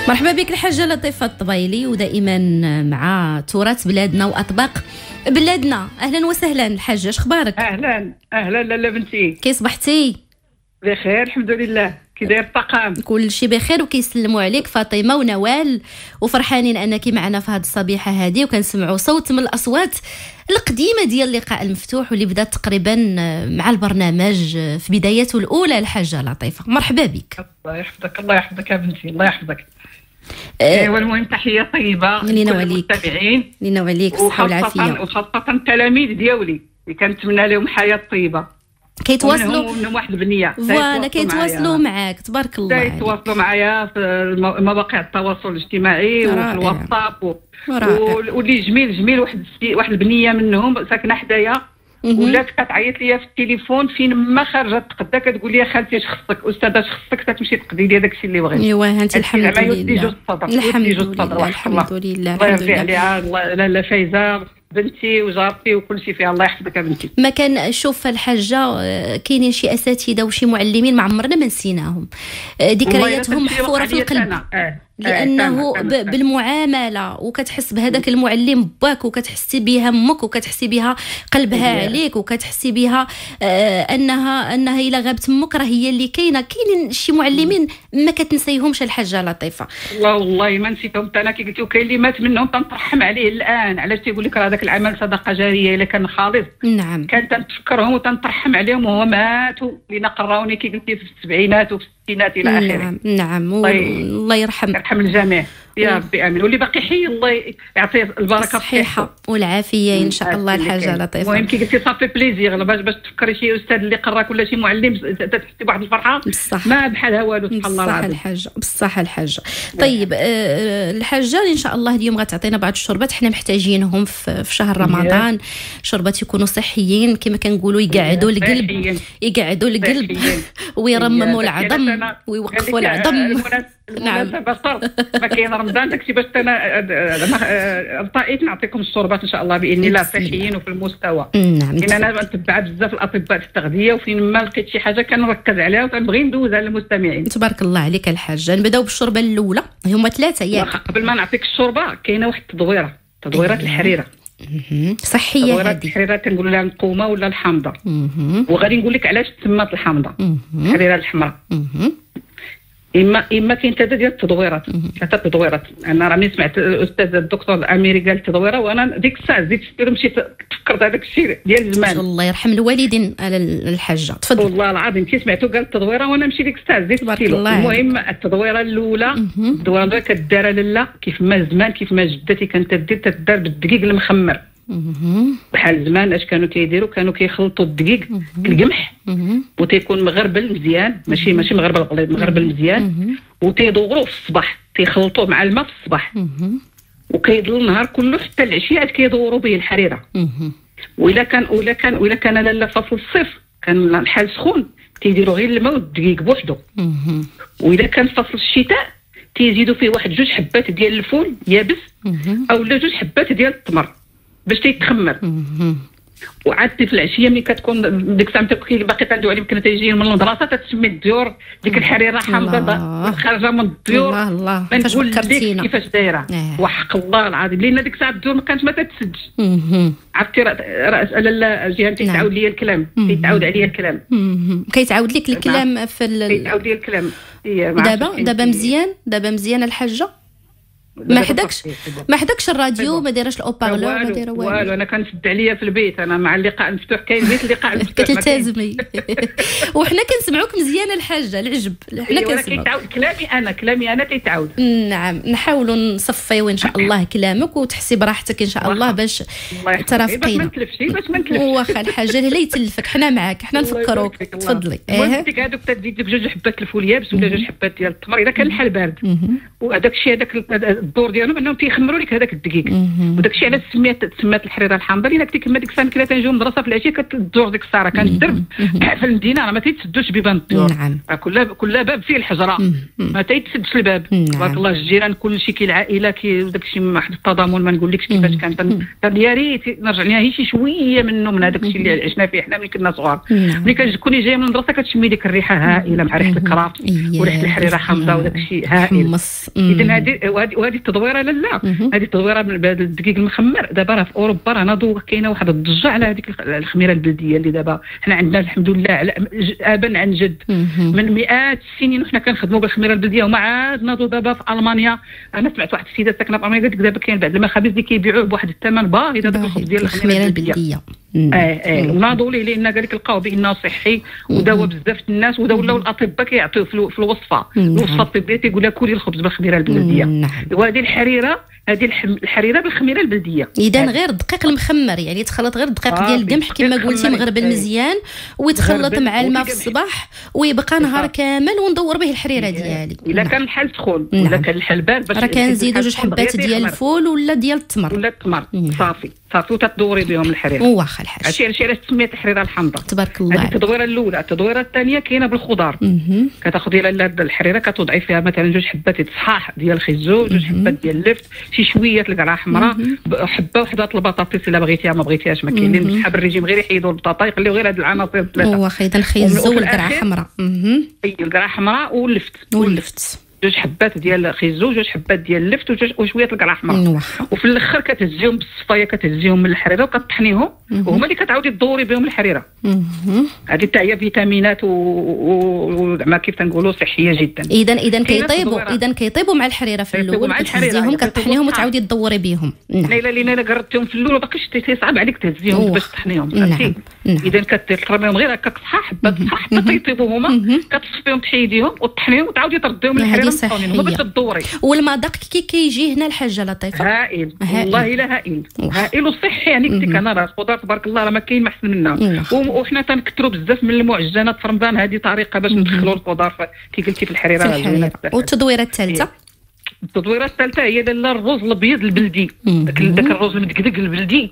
مرحبا بك الحاجة لطيفة الطبيلي، ودائما مع تراث بلادنا وأطباق بلادنا. أهلا وسهلا الحاجة، شخبارك؟ أهلا لاله بنتي، كي صبحتي؟ بخير الحمد لله. كي داير الطقام؟ كل شيء بخير، وكيسلموا عليك فاطمة ونوال، وفرحانين أنك معنا في هذه الصبيحة هذه، وكنسمعوا صوت من الأصوات القديمة ديال اللقاء المفتوح واللي بدات تقريبا مع البرنامج في بدايته الأولى. الحاجة لطيفة مرحبا بك. الله يحفظك، الله يحفظك يا بنتي، الله يحفظك. والمهم تحية طيبة لينا وعليك، المستمعين، لينا وعليك الصحة والعافية، وخاصة التلاميذ ديالي اللي كنتمنى لهم حياة طيبة. كيتواصلوا منهم واحد البنيه فوالا كيتواصلوا معاك، تبارك الله عليك. كيتواصلوا معايا في مواقع التواصل الاجتماعي وفي الواتساب واللي جميل واحد البنيه منهم ساكنه حدايا، ولات كتعيط ليا في التليفون فين ما خرجت تقدا، كتقول لي خالتي اش خصك استاذه، اش خصك تمشي تقضي لي داكشي اللي بغيتي. ايوا انت الحمد لله، الحمد لله الحمد لله الله يرضي عليها. لا فايزه بنتي وجارتي وكل شيء فيها، الله يحفظك يا بنتي. ما كان شوف الحاجه، كاينين شي اساتذه وشي معلمين ما عمرنا ما نسيناهم، ذكرياتهم محفوره في القلب، لانه بالمعامله وكتحس بهذاك المعلم باك، وكتحسي بها امك، وكتحسي بها قلبها عليك، وكتحسي بها انها الا غابت امك راه هي اللي كاينه. كاينين شي معلمين ما كتنسيهمش الحاجه لطيفه. والله ما نسيتهم انا كي قلت، وكاين اللي مات منهم تنترحم عليه الان. علاش تيقول لك راه هذاك العمل صدقه جاريه الا كان خالص. نعم، كان تنفكرهم وتنترحم عليهم وهو ماتوا، اللي قراوني كي قلتي في السبعينات وفي الستينات الى اخره. نعم الله يرحم الجميع يا ربي امين. واللي باقي حي الله يعطيه البركه الصحه والعافيه ان شاء الله. الحاجه لطيفه، المهم كي قلتي صافي بليزير باش تفكري شي استاذ اللي قراك ولا شي معلم تحسي بواحد الفرحه بصح. ما بحالها والو، سبحان الله العظيم. بصح الحاجه. طيب الحاجه ان شاء الله اليوم غتعطينا بعض الشربات حنا محتاجينهم في شهر رمضان، شربات يكونوا صحيين كما كنقولوا، يقعدوا القلب ويرمموا العظم ويوقفوا العظم. نعم ما كاين رمضان داكشي باش انا طائت نعطيكم الشربات ان شاء الله باذن الله صحيين وفي المستوى. نعم، انا نتبع بزاف الاطباء في التغذيه، وفين ما لقيت شي حاجه كنركز عليها وكنبغي ندوزها للمستمعين. تبارك الله عليك الحاجه. نبداو بالشوربه الاولى، هما 3 ياك. قبل ما نعطيك الشوربه كاينه واحد تدويرات الحريره صحيه. تدويرات الحريره كنقولوا لها القومه ولا الحامضه، وغادي نقول لك علاش تسمات الحامضه الحريره الحمراء. اما كاين 3 ديال التدويرات، 3 تدويرات. انا راني سمعت الاستاذ الدكتور الاميري قال التدويره، وانا ديك الساعه زدت مشيت تفكرت هذاك الشيء ديال زمان. الله يرحم الوالدين على الحاجه. تفضل. والله العظيم كي سمعتو قال التدويره وانا مشيت ديك الساعه زدت. المهم التدويره الاولى، التدويره كدار لاله كيف ما زمان، كيف ما جدتي كانت تدار بالدقيق المخمر. بحال زمان اش كانوا كيديروا، كانوا كيخلطوا الدقيق القمح وتيكون مغربل مزيان، ماشي مغربل غليظ، مغربل مزيان، وتيدوروا في الصباح، تيخلطوه مع الماء في الصباح، وكيضل النهار كله حتى العشيه كيدوروا به الحريره. وإلا كان لاله فصل الصيف كان الحال سخون تيديروا غير الماء والدقيق بوحدو. وإلا كان فصل الشتاء تيزيدوا فيه واحد 2 حبات ديال الفول يابس، او لا 2 حبات ديال التمر باش تيتخمر. وعاد في العشيه ملي كتكون ديك الساعه كي باقي كندوي عليهم، كنا تيجيو من المدرسه تتسمي الديور ديك الحريره حامضه خارجه من الديور. الله ما نقول لك كيفاش دايره وحق الله العظيم، لان ديك الساعه الديور ما كانت ما تتسدش. عرفتي راس لا جيهان تيتعاود لي الكلام، تيتعاود عليا الكلام، كيتعاود لك الكلام في تيتعاود لي الكلام. دابا مزيان الحاجه. ما حدكش الراديو، ما دايرش الاوبارلور، ما دايره والو. انا كنسد عليا في البيت، انا مع اللقاء المفتوح، كاين بيت اللقاء المفتوح كتلتزمي. وحنا كنسمعوك مزيان الحاجه، العجب حنا كنسمعوك. كلامي انا تيتعاود. نعم، نحاولوا نصفيو ان شاء الله كلامك وتحسي براحتك ان شاء الله باش ترافقينا. باش ما نتلفش واخا الحاجه اللي يتلفك حنا معاك، حنا نفكروك. تفضلي. هذوك تزيد لك 2 حبات الفول يابس ولا 2 حبات ديال التمر اذا كان الحال بارد، وهذاك الشيء هذاك الدور ديالهم انهم تيخمروا لك هذاك الدقيق. وداك الشيء علاش تسمات الحريره الحامضه، لان كنتي كما ديك الساعه كنا تنجيو المدرسه في العشيه كتدور ديك الساره كان الدرب في المدينه ما تيتسدوش بيبان الدور. نعم. كل باب فيه الحجره ما تيتسدش الباب. تبارك الله الجيران كل شيء العائله داك الشيء واحد التضامن ما نقولكش كيفاش كان. يا ريت نرجع لها شي شويه منه من هذاك الشيء اللي عشنا فيه حنا ملي كنا صغار. ملي كتكوني جايه من المدرسه كتشمي ديك الريحه هائله مع ريحه الكرافت وريحه الحريره حامضه وداك الشيء هائل. اذا وهذه التدويره لا هذه التدويره بالدقيق المخمر. دابا راه في اوروبا راه كاينه واحد الضجه على هذيك الخميره البلديه اللي دابا حنا عندنا الحمد لله ابا عن جد من مئات السنين وحنا كنخدموا بالخميره البلديه وما عاد ناضوا. دابا في المانيا انا سمعت واحد السيده ساكنه في المانيا قالت لك دابا كاين بعض المخابز اللي كيبيعوه بواحد الثمن باهظ هذاك الخبز ديال الخميره البلديه. وناضوا ليه لان قال لك لقاو بانه صحي وداوا بزاف الناس ولاو الاطباء كيعطيوه في الوصفه الطبيه تيقول لها كلي الخبز بالخميره البلديه. وهذه الحريره هذه الحريره بالخميره البلديه. اذا غير الدقيق المخمر يعني تخلط غير الدقيق ديال القمح كما قلتي مغربل مزيان ويتخلط مع الماء في الصباح ويبقى نهار كامل وندور به الحريره ديالي. الا كان الحال سخون ولا كان الحال بارد باش راه كنزيدوا 2 حبات ديال الفول ولا ديال التمر صافي وتدوري بهم الحريره. واخا الحاج عرفتي علاش سميت الحريره الحامضه. تبارك الله. هذه التدويره الاولى. التدويره الثانيه كاينه بالخضار. كتاخذي الحريره كتوضعي فيها مثلا 2 حبات صحاح ديال الخيزو 2 حبات ديال اللفت شي شويه القرعه حمراء حبه وحده البطاطس الا بغيتيها ما بغيتيهاش ما كاين اللي صحاب الريجيم غير يحيدوا البطاطا يخليو غير هاد العناصر الثلاثه. واخا اذا الخيزو والقرعه حمراء. القرعه حمراء واللفت 2 حبات ديال الخيزو 2 حبات ديال اللفت وشويه القرعه حمراء. وفي الاخر كتهزيهم بالصفايه كتهزيهم من الحريره وكطحنيهم وهما اللي كتعاودي تدوري بهم الحريره. هذه حتى هي فيتامينات وزعما كيف تنقولوا صحيه جدا. اذا كيطيبوا مع الحريره في الاول كتهزيهم كطحنيهم وتعاودي تدوري بهم. لا قربتيهم في الاول ما باقيش تصعب عليك تهزيهم باش تطحنيهم فهمتي. اذا كترميهم غير هكاك صحاح حبات صحاح كيطيبوا هما كتصفيهم تحيديهم وطحنيهم وتعاودي ترديهم الحريره هما باش تدوري. والمذاق كيجي هنا الحاجه لطيفه هائل والله لا هائل وصحي. يعني قلت لك انا راه الخضار تبارك الله راه ما كاين محسن منها. وحنا تنكثروا بزاف من المعجنات في رمضان. هذه طريقه باش ندخلوا الخضار كي قلتي في الحريره. والتدويره الثالثه التدويره الثالثه هي ديال الرز الابيض البلدي. داك الرز المدقدق البلدي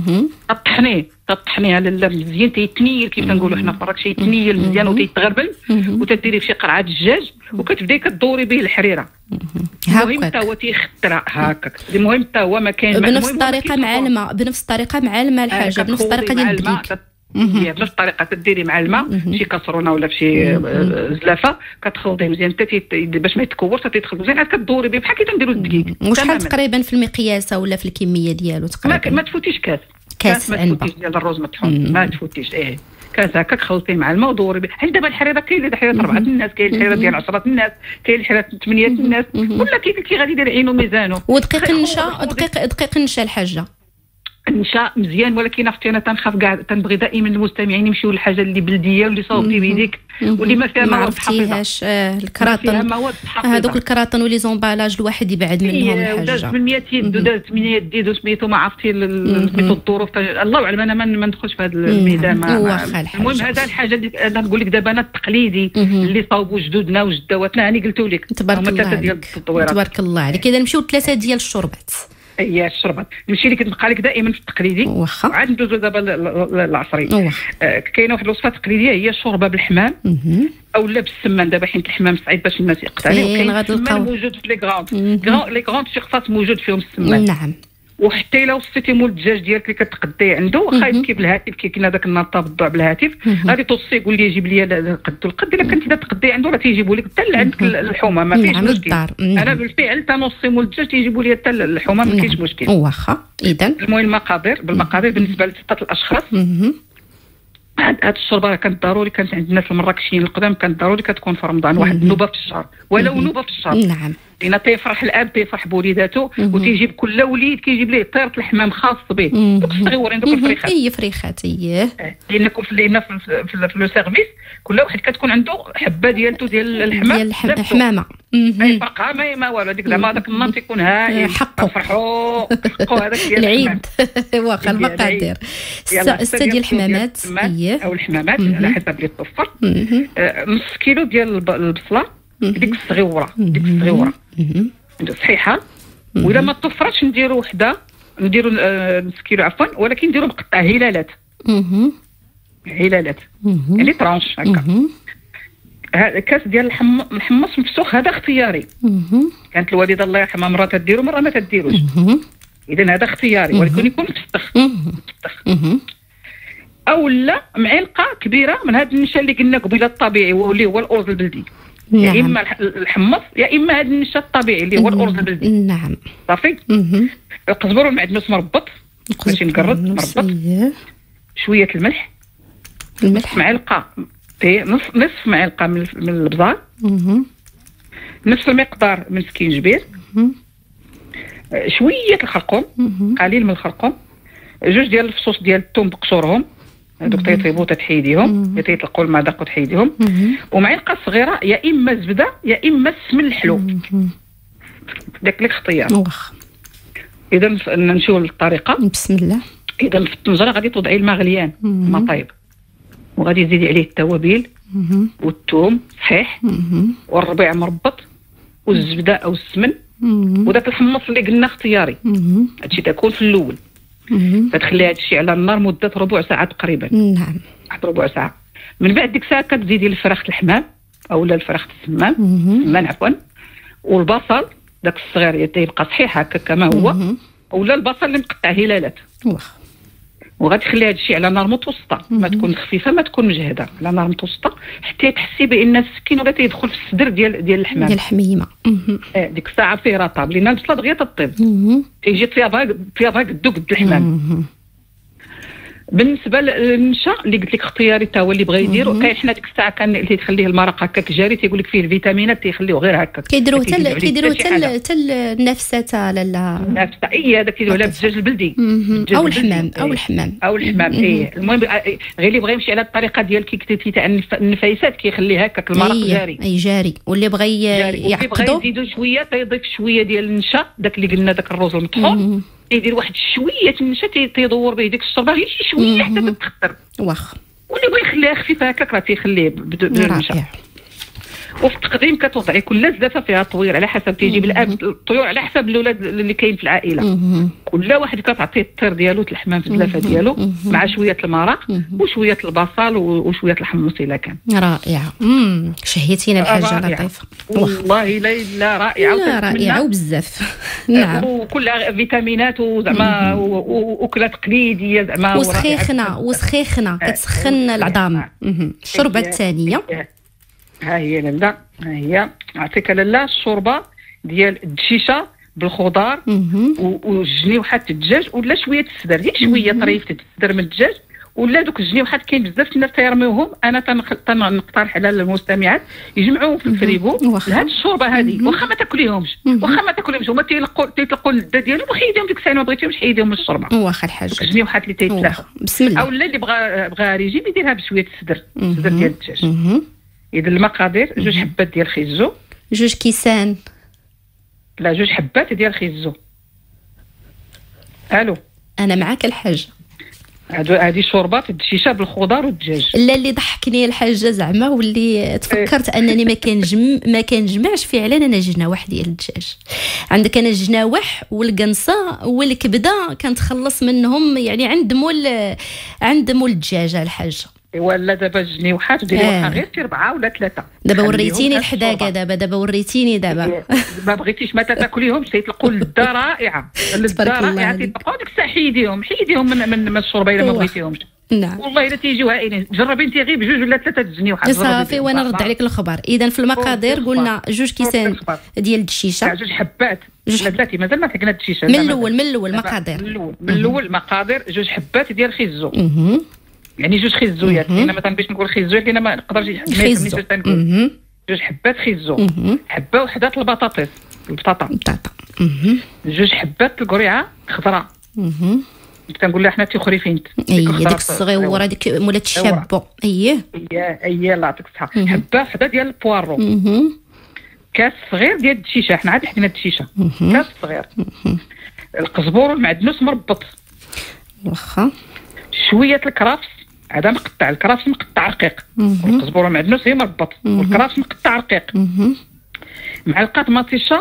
تطحنيه على مزيان تيتنيل كيف كنقولوا حنا في مراكش يتنيل مزيان وتيتغربل وتديري فيه قرعه الدجاج وكتبداي كدوري به الحريره. المهم حتى هو تيخترع هكاك. المهم حتى هو ما كاين بنفس الطريقه مع الماء بنفس الطريقه مع الماء الحاجه بنفس الطريقه ديال الدقيق بنفس الطريقه تديري مع الماء شي كاسرونه ولا شي زلافه كتخلطيه مزيان حتى باش ما يتكورش تيدخل مزيان عاد كدوري به بحال كي تنديروا الدقيق. وشحال تقريبا في المقياسه ولا في الكميه ديالو تقريبا؟ ما تفوتيش كاس ما تفوتيش ديال الرز مطحون ما تفوتيش كاس هكاك خلطيه مع الماء ودوري به. حيت دابا الحريره كاين اللي حريره 4 الناس كاين الحريره ديال 10 الناس كاين الحريره 8 الناس ولا كي غادي يدير عينو ميزانو. ودقيق النشا دقيق النشا الحاجه النشا مزيان ولكن اختي انا تنخاف كاع تنبغي دائما المستمعين يمشيو للحاجه اللي بلديه واللي صوبتي بيديك واللي ما فيها مواد حافظه. الكراطن هذوك الكراطن ولي زومبالاج الواحد يبعد منهم الحاجه. دازت من 200 دازت 8 ديدو سميتو ما عرفتي سميتو الظروف الله اعلم. انا ما ندخلش في هذا الميدان. المهم هذا الحاجه اللي انا نقول لك دابا انا التقليدي اللي صاوبوا جدودنا وجداواتنا هاني قلتو لك تبارك الله ديال التطويرات. تبارك الله عليك. اذا نمشيو 3 ديال الشربات. الشربات نمشي لك نبقى لك دائما في التقليدي وعاد ندوزو دابا للعصري. كاينه واحد الوصفه تقليديه هي الشوربه بالحمام او لا بالسمان. دابا حيت الحمام صعيب باش الناس يقتنعوا وكاين السمان موجود في لي غراند سيرفاس موجود فيهم السمان. نعم. وحتى الا وصيتي مول الدجاج ديالك اللي كتقديه عنده واخا يبكي بالهاتف كاين هذاك النطه بالضوء بالهاتف غادي توصي يقول لي جيب لي القد الا كنتي تقديه عنده راه تيجيبوا لك حتى عندك الحومه ما فيش مشكل. انا بالفعل تنوصي مول الدجاج تيجيبوا لي حتى الحومه ما كاينش مشكل. واخا اذا المهم بالمقادير بالنسبه لستة الاشخاص. هاد الشوربه كانت ضروري كانت عند الناس المراكشيين القدام كانت ضروري كتكون في رمضان واحد النوبه في الشهر ولو نوبه في الشهر. نعم. لان تيفرح الاب تيفرح بوليداته وتيجيب كل وليد كيجيب ليه طيره الحمام خاص به دوك الصغيورين دوك الفريخات فريخات لانكم لينا في لو سيرفيس كل واحد كتكون عنده حبه ديالته ديال الحمام ديال الحمامه ما يفرقها ما والو هذيك زعما هذاك النهار تيكون هائل كنفرحوا هذاك ديال العيد واخا المقادير 6 ديال الحمامات او الحمامات على حسب اللي توفر. نص كيلو ديال البصله ديك الصغيوره صحيحه وإلا ما توفرش نديرو وحده، نديرو نسكيلو عفوا، ولكن نديرو مقطع هلالات. هلالات يعني طرونش هكا. هذا كاس ديال الحمص مفسوخ، هذا اختياري. كانت الوالده الله يرحمها مره تديرو مره ما تديروش، اذا هذا اختياري، ولكن يكون مفسخ. او لا معلقه كبيره من هذا النشا اللي قلنا قبيله الطبيعي واللي هو الارز البلدي. يا اما الحمص يا اما هذا النشا الطبيعي اللي هو الارز البلدي. نعم صافي. القزبر والمعدنوس مربط باش نقرد مربط. شويه الملح، معلقه نصف معلقه من البزار، نفس المقدار من سكينجبير، شويه الخرقوم، قليل من الخرقوم، جوج ديال الفصوص ديال الثوم بقشورهم، هذوك تيطيبوا تحيديهم، تيطلقوا المذاق وتحيديهم، ومعلقه صغيره يا اما زبده يا اما السمن الحلو. داك الاختيار. اذا نمشيو للطريقه. بسم الله. اذا في الطنجره غادي توضعي الماء غليان ما طايب، وغادي تزيدي عليه التوابل والثوم صحيح والربيع مربط والزبده او السمن وداك الحمص اللي قلنا اختياري. هادشي تكون في الاول. تدخلي هادشي على النار مده ربع ساعه تقريبا. نعم. واحد ربع ساعه. من بعد ديك الساعه كتزيدي الفراخ الحمام اولا الفراخ السمان، السمان عفوا، والبصل داك الصغير تيبقى صحيح هكا كما هو، اولا البصل اللي مقطع هلالات. وغادي تخلي هذا الشيء على نار متوسطه، ما تكون خفيفه ما تكون مجهده، على نار متوسطه حتى تحسي بان السكين ولا تيدخل في الصدر ديال الحمام ديال الحميمه. ديك الساعه فيه رطاب لان البصله دغيا تطيب، تيجي فيها قدو قد الحمام. بالنسبه للنشا اللي قلت لك اختياري تا هو اللي بغى يديرو، كاين حنا ديك الساعه كان اللي تخليه المرق هكاك جاري تيقول لك فيه الفيتامينات تيخليوه غير هكاك. كيديروه حتى النفسه تا لا النفسه هذاك كيديروه على الدجاج البلدي او الحمام او الحمام. المهم غير اللي بغى يمشي على الطريقه ديال كي كتبتي تاع النفايسات كيخليه هكاك المرق جاري. اي جاري. واللي بغى يعقدو يزيدو شويه تيضيف شويه ديال النشا، داك اللي قلنا داك الرز المطحون، يدير واحد شويه النشا تيدور به ديك الشربه غير شويه حتى تتخطر. واخا. واللي بغى يخليها خفيفه هكاك راه تيخليه بالنشا. وفي التقديم كتوضعي كل زلافه فيها طوير على حسب تيجيب الاب الطيور على حسب الاولاد اللي كاين في العائله. كل واحد كتعطيه الطير ديالو الحمام في الزلافه ديالو مع شويه المرق وشويه البصل وشويه الحمص الا كان. رائعه. شهيتينا الحاجه لطيفه والله. لا رائعه وبزاف. نعم. وكلها فيتامينات وزعما واكلات تقليديه زعما وسخيخنا كتسخن العظام. الشوربه الثانيه ها هي لاله، ها هي نعطيك لاله الشوربه ديال الدشيشه بالخضار والجنيوحات الدجاج ولا شويه السدر، غير شويه طريفه السدر من الدجاج ولا دوك الجنيوحات. كاين بزاف الناس تيرميوهم، انا تنقترح على المستمعات يجمعوهم في الفريغو لهاد الشوربه هذه، واخا ما تاكليهمش هما تيطلقوا اللذه ديالهم وحيديهم ديك الساعه ما بغيتيهمش حيديهم من الشوربه. واخا الحاجه الجنيوحات اللي تيتلاحوا. بسم الله. اولا اللي بغى ريجيم يديرها بشويه السدر ديال الدجاج. إذا المقادير 2 حبات ديال خيزو، 2 كيسان، لا 2 حبات ديال خيزو. الو انا معاك الحاجه. هذه شوربه الدشيشه بالخضار والدجاج. لا اللي ضحكني الحاجه زعما واللي تفكرت انني ما كنجمعش فعلا انا جناوح ديال الدجاج. عندك انا الجناوح والقنصه والكبده كنتخلص منهم يعني عند مول الدجاجه الحاجه. ولا دابا الجنيوحات ديروها غير في 4 ولا 3. دابا وريتيني الحداقه دابا وريتيني دابا. ما بغيتيش ما تاكليهمش تيطلقوا اللذه رائعه. اللذه رائعه تيطلقوا ديك الساعه حيديهم من الشوربه الا ما بغيتيهمش. نعم والله الا تيجيو هائلين. جربي انت غير ب2 ولا 3 الجنيوحات صافي وانا نرد عليك الخبر. اذا في المقادير قلنا 2 كيسان ديال الدشيشه، 2 حبات لا بلاتي مازال ما حكينا الدشيشه من الاول مقادير. من الاول مقادير 2 حبات ديال خيزو، يعني 2 خيزويات. انا ما تنبغيش نقول خيزويات لان ما نقدرش نقول 2 حبات خيزو، حبه وحده البطاطا 2 حبات القريعه خضراء كنقول لها حنا تيخريفين ديك الصغيوره ديك مولات الشابه. اييه الله يعطيك الصحه. حبه وحده ديال البوارو، كاس صغير ديال الدشيشه، حنا عاد حدينا الدشيشه كاس صغير. القزبور والمعدنوس مربط، واخا شويه الكرافس هذا مقطع، الكرافس مقطع رقيق، والقزبور والمعدنوس هي مربط والكرافس مقطع رقيق. معلقه مطيشه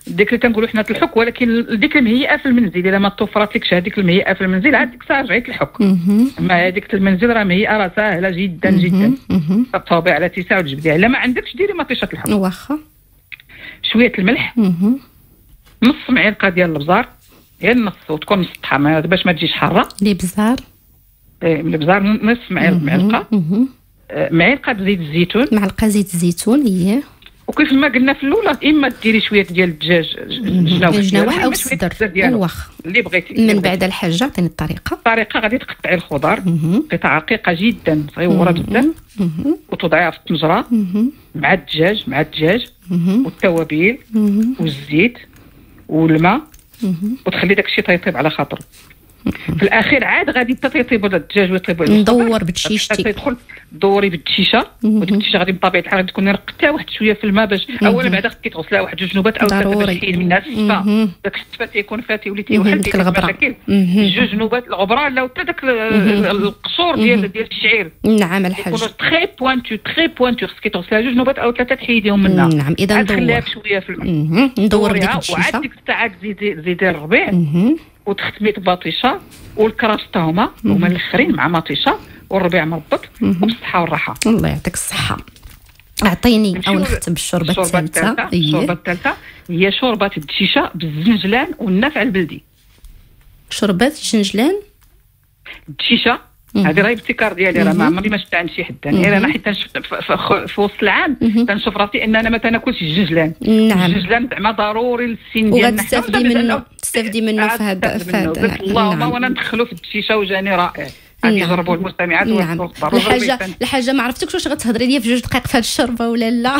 ديك اللي كنقولوا حنا الحك، ولكن ديك المهيئه في المنزل الا ما توفرتلكش هذيك المهيئه في المنزل عاد ديك الساعه رجعت الحك. اما هذيك المنزل راه مهيئه راه ساهله جدا جدا، كتصاوبي على تيساع وتجبديها. الا ما عندكش ديري مطيشه الحك، واخا شويه الملح، نص معلقه ديال البزار، غير النص وتكون مسطحه باش ما تجيش حاره. الابزار الابزار نص معلقه، معلقه زيت الزيتون، معلقه زيت الزيتون هي. وكيف ما قلنا في الاولى اما ديري شويه ديال الدجاج جناوح او الصدر واخا اللي بغيتي. من بعد الحاجه عطيني الطريقه. غادي تقطعي الخضر قطع رقيقه جدا صغيره بزاف، وتوضعيها في الطنجره مع الدجاج والتوابل والزيت والماء، وتخلي داك الشيء يطيب على خاطره. في الاخير عاد غادي تطيب الدجاج ويطيب ندور بالشيشتي، تدخل دوري بالدشيشه، وديك الدشيشه غادي بطبيعه الحال غادي تكوني رقتها واحد شويه في الماء باش اولا بعدا خصك تغسلها واحد 2 جنوبات او 3 باش تحيد منها السفه. داك السفه تيكون فاتي وليتي واحد ديك الغبره 2 جنوبات الغبره لا حتى داك القشور ديال الشعير. نعم الحاج يكونوا تري بوانتو خصك تغسلها 2 جنوبات او 3 تحيديهم منها. نعم اذا ندور شويه في الماء، ندور ديك الدشيشه وعاد ديك الساعه زيدي الربيع وتختمي بمطيشه والكراش تا هما الاخرين مع مطيشه والربيع مربط وبالصحه والراحه. الله يعطيك الصحه. اعطيني او نختم بالشوربه الثالثه. الشوربه الثالثه هي شوربه الدشيشه بالزنجلان والنافع البلدي. شوربه الزنجلان الدشيشه هذه راهي ابتكار ديالي، راه ما عمري ما شفت عند شي حد ثاني. انا حيت في وسط العام تنشوف راسي ان انا ما تناكلش الجنجلان. نعم الجنجلان زعما ضروري للسن ديالنا، تستافدي منه في هذا. اللهم وانا ندخلو في الدشيشه وجاني رائع. غادي يجربوا المستمعات. نعم. الحاجه ما عرفتكش واش غتهضري ليا في 2 دقائق في هذه الشوربه ولا لا.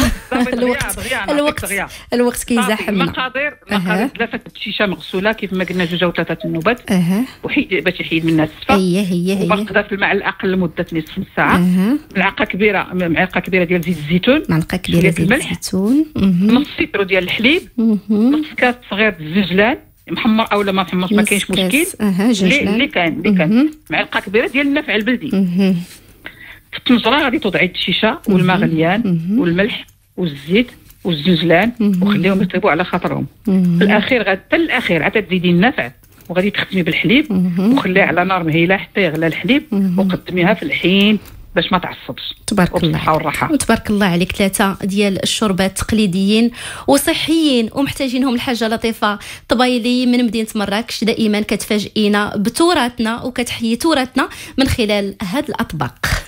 الوقت كيزاحمنا. مقادير 3 الدشيشه مغسوله كيف ما قلنا 2 أو 3 النوبات، وحيد باش يحيد منها السفه. هي وباقي في الماء الاقل لمده نصف ساعه. معلقه كبيره ديال زيت الزيتون، معلقه كبيره ديال الزيتون، نص لتر ديال الحليب، نص كاس صغير الزنجلان محمر او لا ما محمرش ما كاينش مشكل. اللي كان معلقه كبيره ديال النافع البلدي. في الطنجره غادي توضعي الدشيشه والماء غليان والملح والزيت والزنجلان وخليهم يطيبوا على خاطرهم. في الاخير حتى الاخير عاد تزيدي النافع وغادي تختمي بالحليب وخليه على نار مهيله حتى يغلى الحليب، وقدميها في الحين باش ما تعصبش. تبارك الله والراحه. وتبارك الله عليك. 3 ديال الشوربات تقليديين وصحيين ومحتاجينهم الحاجه لطيفه طبايلي من مدينه مراكش، دائما كتفاجئينا بتراثنا وكتحيي تراثنا من خلال هاد الاطباق.